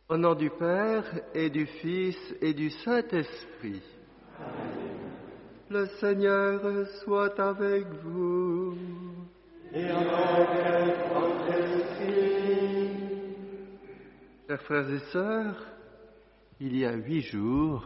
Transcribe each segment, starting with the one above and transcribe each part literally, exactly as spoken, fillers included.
Au nom du Père et du Fils et du Saint-Esprit. Amen. Le Seigneur soit avec vous. Et avec votre esprit. Chers frères et sœurs, il y a huit jours,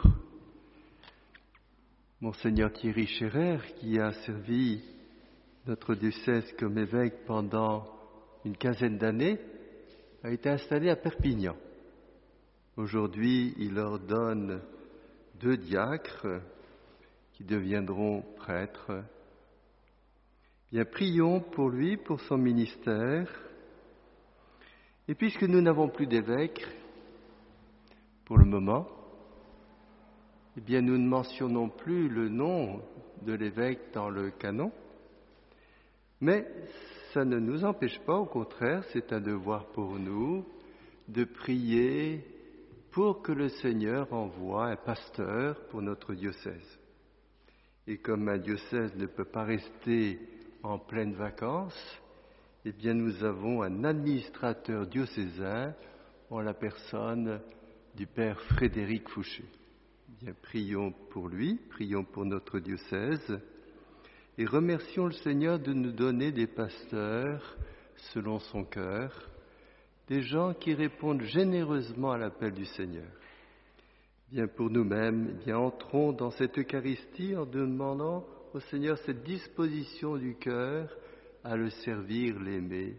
Monseigneur Thierry Scherer, qui a servi notre diocèse comme évêque pendant une quinzaine d'années, a été installé à Perpignan. Aujourd'hui, il ordonne deux diacres qui deviendront prêtres. Bien, prions pour lui, pour son ministère. Et puisque nous n'avons plus d'évêque pour le moment, eh bien, nous ne mentionnons plus le nom de l'évêque dans le canon, mais ça ne nous empêche pas, au contraire, c'est un devoir pour nous de prier pour que le Seigneur envoie un pasteur pour notre diocèse. Et comme un diocèse ne peut pas rester en pleines vacances, eh bien nous avons un administrateur diocésain en la personne du Père Frédéric Fouché. Eh bien, prions pour lui, prions pour notre diocèse et remercions le Seigneur de nous donner des pasteurs selon son cœur, des gens qui répondent généreusement à l'appel du Seigneur. Bien, pour nous-mêmes, bien, entrons dans cette Eucharistie en demandant au Seigneur cette disposition du cœur à le servir, l'aimer.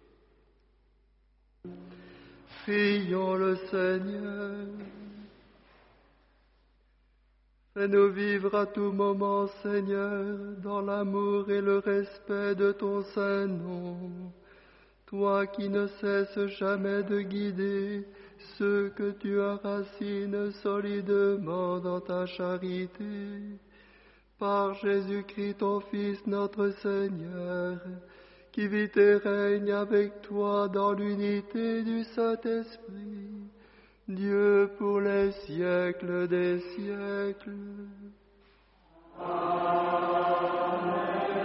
Prions le Seigneur. Fais-nous vivre à tout moment, Seigneur, dans l'amour et le respect de ton saint nom. Toi qui ne cesses jamais de guider ceux que tu enracines solidement dans ta charité, par Jésus-Christ ton Fils notre Seigneur, qui vit et règne avec toi dans l'unité du Saint-Esprit, Dieu pour les siècles des siècles. Amen.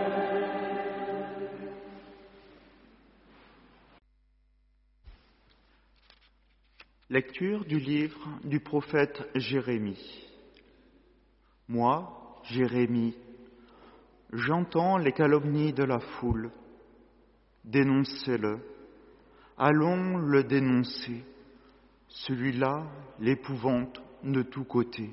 Lecture du livre du prophète Jérémie. Moi, Jérémie, j'entends les calomnies de la foule. Dénoncez-le. Allons le dénoncer. Celui-là l'épouvante de tous côtés.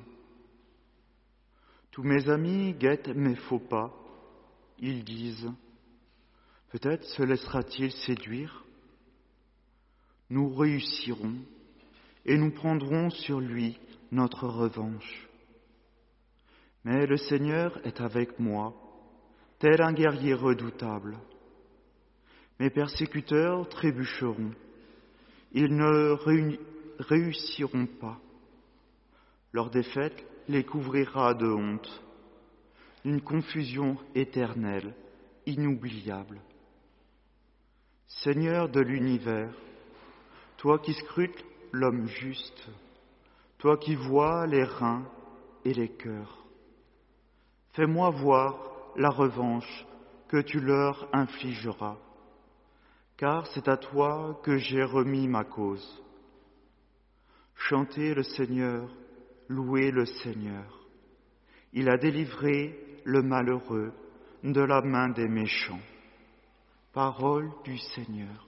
Tous mes amis guettent mes faux pas. Ils disent, peut-être se laissera-t-il séduire. Nous réussirons. Et nous prendrons sur lui notre revanche. Mais le Seigneur est avec moi, tel un guerrier redoutable. Mes persécuteurs trébucheront, ils ne réussiront pas. Leur défaite les couvrira de honte, d'une confusion éternelle, inoubliable. Seigneur de l'univers, toi qui scrutes l'homme juste, toi qui vois les reins et les cœurs, fais-moi voir la revanche que tu leur infligeras, car c'est à toi que j'ai remis ma cause. Chantez le Seigneur, louez le Seigneur. Il a délivré le malheureux de la main des méchants. Parole du Seigneur.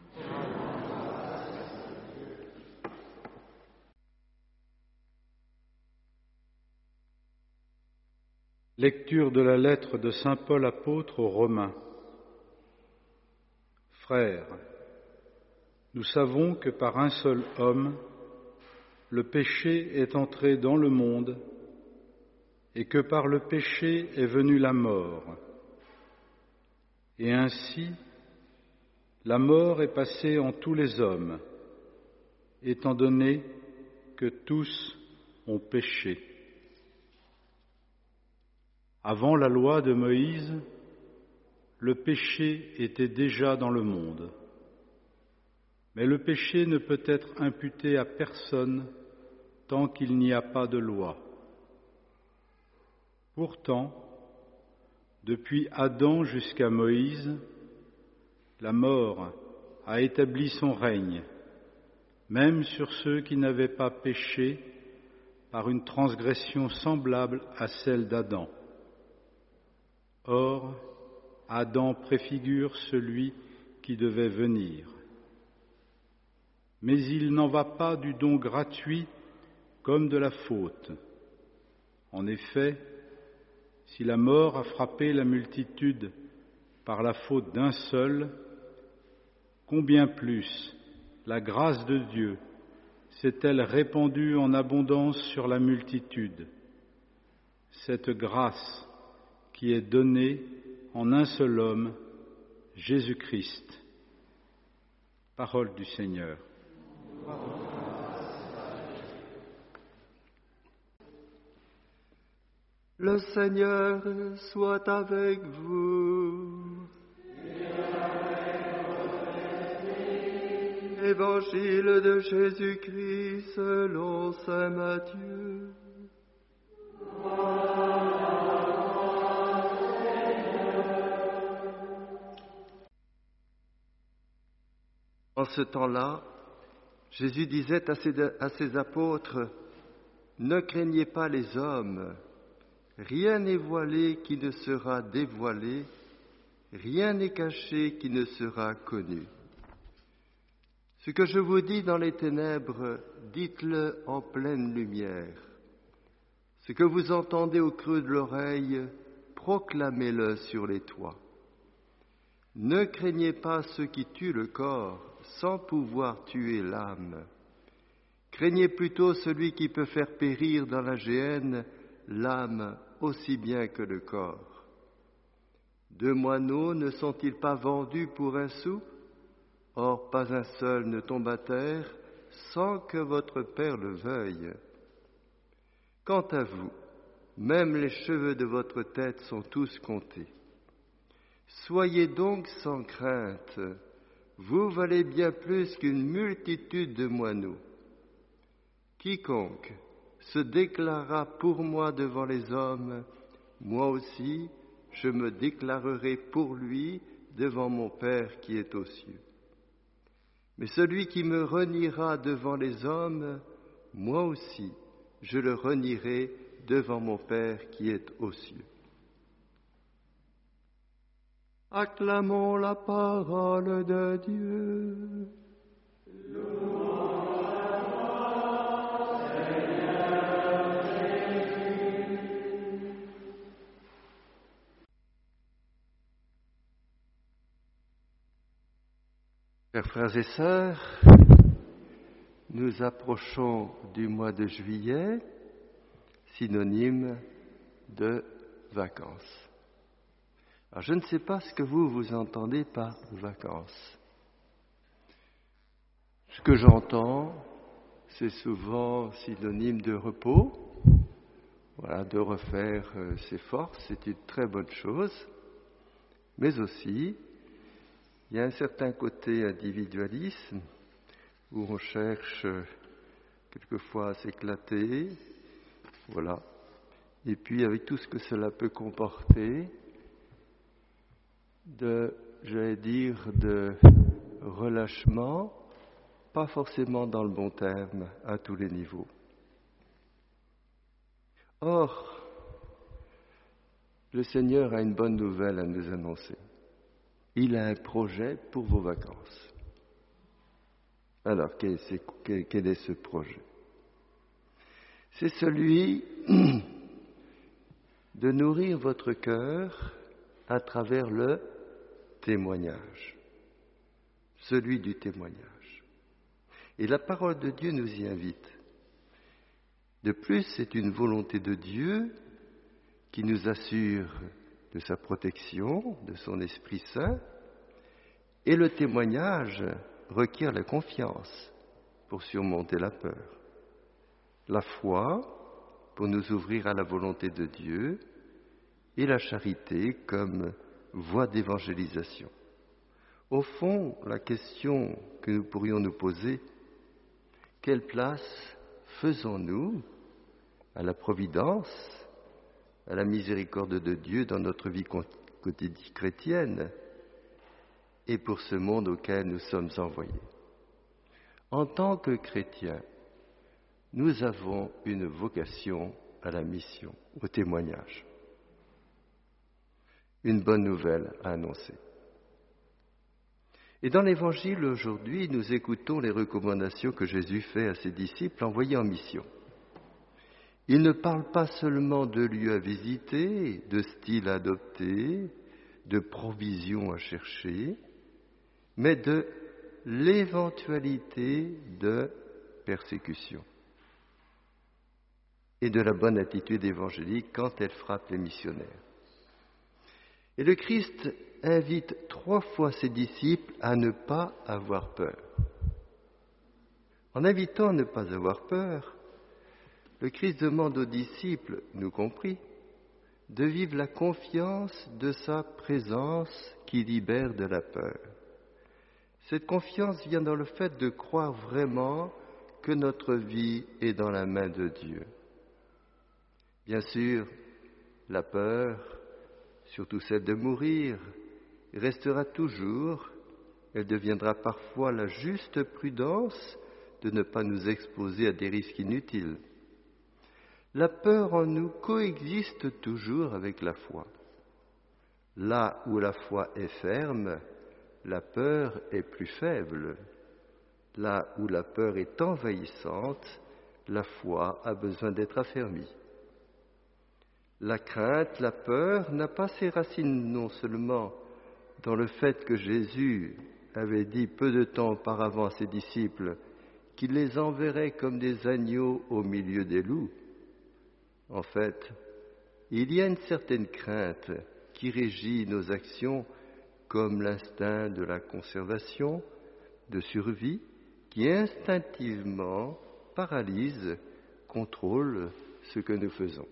Lecture de la lettre de saint Paul apôtre aux Romains. Frères, nous savons que par un seul homme, le péché est entré dans le monde et que par le péché est venue la mort. Et ainsi, la mort est passée en tous les hommes, étant donné que tous ont péché. Avant la loi de Moïse, le péché était déjà dans le monde. Mais le péché ne peut être imputé à personne tant qu'il n'y a pas de loi. Pourtant, depuis Adam jusqu'à Moïse, la mort a établi son règne, même sur ceux qui n'avaient pas péché par une transgression semblable à celle d'Adam. Or, Adam préfigure celui qui devait venir. Mais il n'en va pas du don gratuit comme de la faute. En effet, si la mort a frappé la multitude par la faute d'un seul, combien plus la grâce de Dieu s'est-elle répandue en abondance sur la multitude, cette grâce qui est donnée en un seul homme, Jésus-Christ. Parole du Seigneur. Le Seigneur soit avec vous. Évangile de Jésus-Christ selon saint Matthieu. En ce temps-là, Jésus disait à ses, à ses apôtres, « Ne craignez pas les hommes, rien n'est voilé qui ne sera dévoilé, rien n'est caché qui ne sera connu. Ce que je vous dis dans les ténèbres, dites-le en pleine lumière. Ce que vous entendez au creux de l'oreille, proclamez-le sur les toits. Ne craignez pas ceux qui tuent le corps sans pouvoir tuer l'âme. Craignez plutôt celui qui peut faire périr dans la géhenne l'âme aussi bien que le corps. Deux moineaux ne sont-ils pas vendus pour un sou ? Or, pas un seul ne tombe à terre sans que votre Père le veuille. Quant à vous, même les cheveux de votre tête sont tous comptés. Soyez donc sans crainte, vous valez bien plus qu'une multitude de moineaux. Quiconque se déclarera pour moi devant les hommes, moi aussi je me déclarerai pour lui devant mon Père qui est aux cieux. Mais celui qui me reniera devant les hommes, moi aussi je le renierai devant mon Père qui est aux cieux. Acclamons la parole de Dieu. Chers frères et sœurs, nous approchons du mois de juillet, synonyme de vacances. Alors, je ne sais pas ce que vous, vous entendez par vacances. Ce que j'entends, c'est souvent synonyme de repos, voilà, de refaire euh, ses forces, c'est une très bonne chose, mais aussi, il y a un certain côté individualisme, où on cherche euh, quelquefois à s'éclater, voilà, et puis avec tout ce que cela peut comporter, de, j'allais dire, de relâchement, pas forcément dans le bon terme, à tous les niveaux. Or, le Seigneur a une bonne nouvelle à nous annoncer. Il a un projet pour vos vacances. Alors, quel est, quel est ce projet ? C'est celui de nourrir votre cœur à travers le témoignage, celui du témoignage. Et la parole de Dieu nous y invite. De plus, c'est une volonté de Dieu qui nous assure de sa protection, de son Esprit Saint, et le témoignage requiert la confiance pour surmonter la peur, la foi pour nous ouvrir à la volonté de Dieu, et la charité comme voie d'évangélisation. Au fond, la question que nous pourrions nous poser, quelle place faisons-nous à la providence, à la miséricorde de Dieu dans notre vie quotidienne chrétienne et pour ce monde auquel nous sommes envoyés? En tant que chrétiens, nous avons une vocation à la mission, au témoignage. Une bonne nouvelle à annoncer. Et dans l'Évangile aujourd'hui, nous écoutons les recommandations que Jésus fait à ses disciples envoyés en mission. Il ne parle pas seulement de lieux à visiter, de styles à adopter, de provisions à chercher, mais de l'éventualité de persécution et de la bonne attitude évangélique quand elle frappe les missionnaires. Et le Christ invite trois fois ses disciples à ne pas avoir peur. En invitant à ne pas avoir peur, le Christ demande aux disciples, nous compris, de vivre la confiance de sa présence qui libère de la peur. Cette confiance vient dans le fait de croire vraiment que notre vie est dans la main de Dieu. Bien sûr, la peur, surtout celle de mourir, restera toujours. Elle deviendra parfois la juste prudence de ne pas nous exposer à des risques inutiles. La peur en nous coexiste toujours avec la foi. Là où la foi est ferme, la peur est plus faible. Là où la peur est envahissante, la foi a besoin d'être affermie. La crainte, la peur n'a pas ses racines non seulement dans le fait que Jésus avait dit peu de temps auparavant à ses disciples qu'il les enverrait comme des agneaux au milieu des loups. En fait, il y a une certaine crainte qui régit nos actions comme l'instinct de la conservation, de survie, qui instinctivement paralyse, contrôle ce que nous faisons.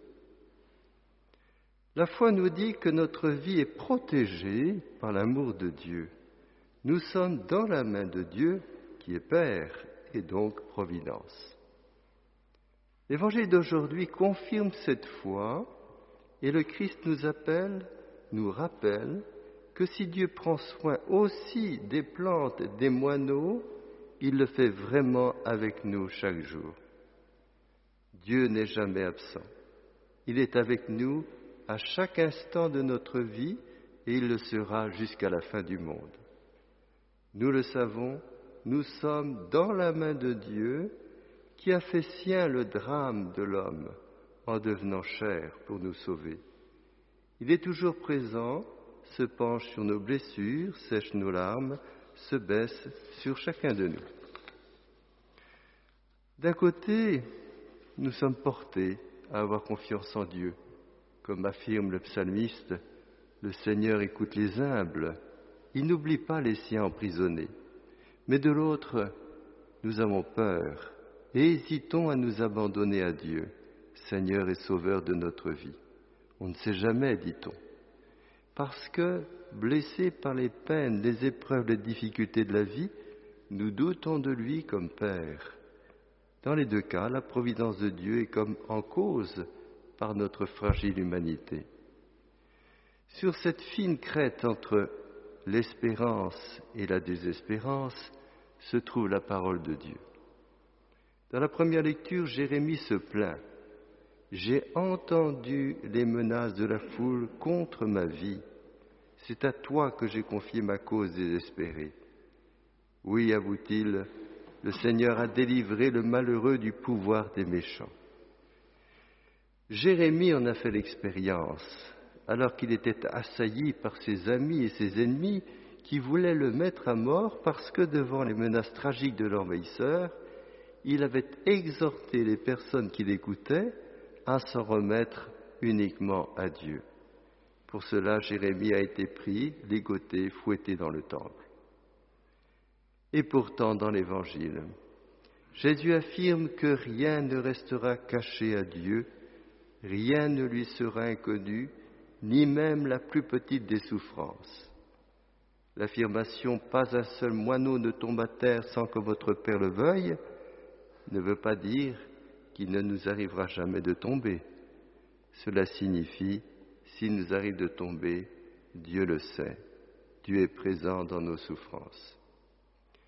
La foi nous dit que notre vie est protégée par l'amour de Dieu. Nous sommes dans la main de Dieu qui est Père et donc Providence. L'évangile d'aujourd'hui confirme cette foi et le Christ nous appelle, nous rappelle que si Dieu prend soin aussi des plantes, des moineaux, il le fait vraiment avec nous chaque jour. Dieu n'est jamais absent. Il est avec nous à chaque instant de notre vie et il le sera jusqu'à la fin du monde. Nous le savons, nous sommes dans la main de Dieu qui a fait sien le drame de l'homme en devenant chair pour nous sauver. Il est toujours présent, se penche sur nos blessures, sèche nos larmes, se baisse sur chacun de nous. D'un côté, nous sommes portés à avoir confiance en Dieu. Comme affirme le psalmiste, le Seigneur écoute les humbles, il n'oublie pas les siens emprisonnés. Mais de l'autre, nous avons peur et hésitons à nous abandonner à Dieu, Seigneur et Sauveur de notre vie. On ne sait jamais, dit-on, parce que, blessés par les peines, les épreuves, les difficultés de la vie, nous doutons de lui comme Père. Dans les deux cas, la providence de Dieu est comme en cause par notre fragile humanité. Sur cette fine crête entre l'espérance et la désespérance se trouve la parole de Dieu. Dans la première lecture, Jérémie se plaint. « J'ai entendu les menaces de la foule contre ma vie. C'est à toi que j'ai confié ma cause désespérée. » Oui, avoue-t-il, le Seigneur a délivré le malheureux du pouvoir des méchants. Jérémie en a fait l'expérience, alors qu'il était assailli par ses amis et ses ennemis qui voulaient le mettre à mort parce que devant les menaces tragiques de l'envahisseur, il avait exhorté les personnes qui l'écoutaient à s'en remettre uniquement à Dieu. Pour cela, Jérémie a été pris, ligoté, fouetté dans le temple. Et pourtant, dans l'Évangile, Jésus affirme que rien ne restera caché à Dieu, rien ne lui sera inconnu, ni même la plus petite des souffrances. L'affirmation « pas un seul moineau ne tombe à terre sans que votre Père le veuille » ne veut pas dire qu'il ne nous arrivera jamais de tomber. Cela signifie, s'il nous arrive de tomber, Dieu le sait, Dieu est présent dans nos souffrances.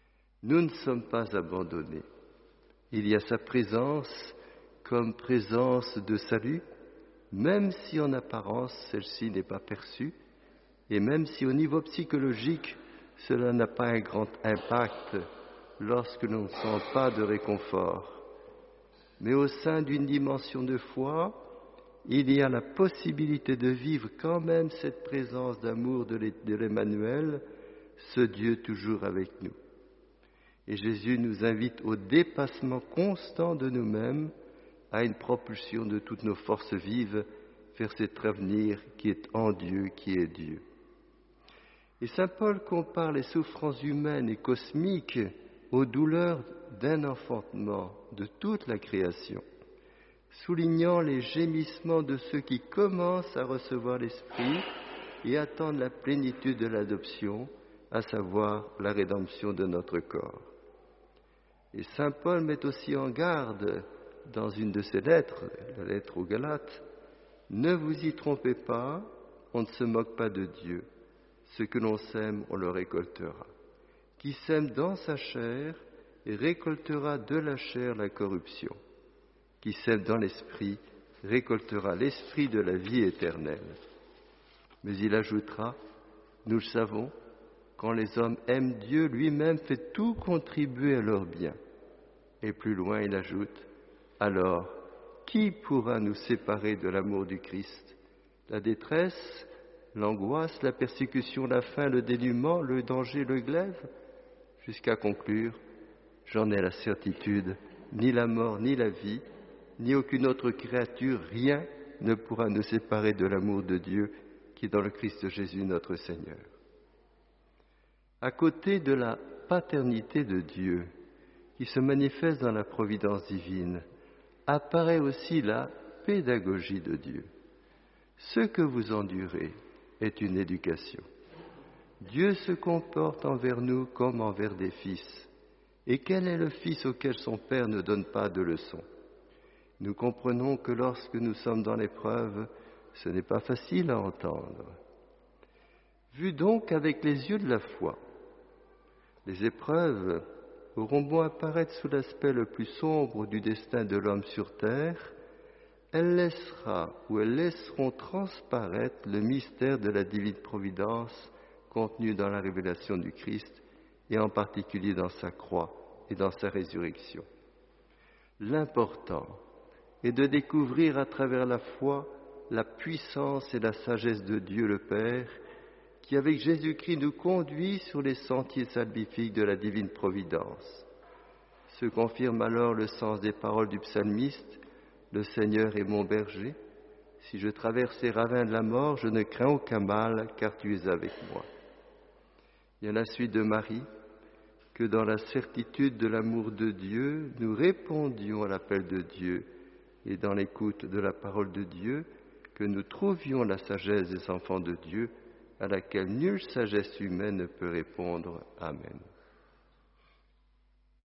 Nous ne sommes pas abandonnés. Il y a sa présence comme présence de salut, même si en apparence celle-ci n'est pas perçue, et même si au niveau psychologique cela n'a pas un grand impact lorsque l'on ne sent pas de réconfort. Mais au sein d'une dimension de foi, il y a la possibilité de vivre quand même cette présence d'amour de l'Emmanuel, ce Dieu toujours avec nous. Et Jésus nous invite au dépassement constant de nous-mêmes, à une propulsion de toutes nos forces vives vers cet avenir qui est en Dieu, qui est Dieu. Et saint Paul compare les souffrances humaines et cosmiques aux douleurs d'un enfantement de toute la création, soulignant les gémissements de ceux qui commencent à recevoir l'Esprit et attendent la plénitude de l'adoption, à savoir la rédemption de notre corps. Et saint Paul met aussi en garde dans une de ses lettres, la lettre aux Galates, « Ne vous y trompez pas, on ne se moque pas de Dieu. Ce que l'on sème, on le récoltera. Qui sème dans sa chair et récoltera de la chair la corruption. Qui sème dans l'esprit récoltera l'esprit de la vie éternelle. » Mais il ajoutera, « Nous le savons, quand les hommes aiment Dieu, lui-même fait tout contribuer à leur bien. » Et plus loin, il ajoute, « Alors, qui pourra nous séparer de l'amour du Christ? La détresse, l'angoisse, la persécution, la faim, le dénuement, le danger, le glaive ?» Jusqu'à conclure, « J'en ai la certitude, ni la mort, ni la vie, ni aucune autre créature, rien ne pourra nous séparer de l'amour de Dieu qui est dans le Christ Jésus notre Seigneur. » À côté de la paternité de Dieu, qui se manifeste dans la providence divine, apparaît aussi la pédagogie de Dieu. Ce que vous endurez est une éducation. Dieu se comporte envers nous comme envers des fils. Et quel est le fils auquel son père ne donne pas de leçons? Nous comprenons que lorsque nous sommes dans l'épreuve, ce n'est pas facile à entendre. Vu donc avec les yeux de la foi, les épreuves auront beau apparaître sous l'aspect le plus sombre du destin de l'homme sur terre, elle laissera ou elles laisseront transparaître le mystère de la divine providence contenu dans la révélation du Christ et en particulier dans sa croix et dans sa résurrection. L'important est de découvrir à travers la foi la puissance et la sagesse de Dieu le Père qui, avec Jésus-Christ, nous conduit sur les sentiers salvifiques de la divine providence. Se confirme alors le sens des paroles du psalmiste, « Le Seigneur est mon berger. Si je traverse les ravins de la mort, je ne crains aucun mal, car tu es avec moi. » Il y a la suite de Marie, que dans la certitude de l'amour de Dieu, nous répondions à l'appel de Dieu, et dans l'écoute de la parole de Dieu, que nous trouvions la sagesse des enfants de Dieu, à laquelle nulle sagesse humaine ne peut répondre. Amen.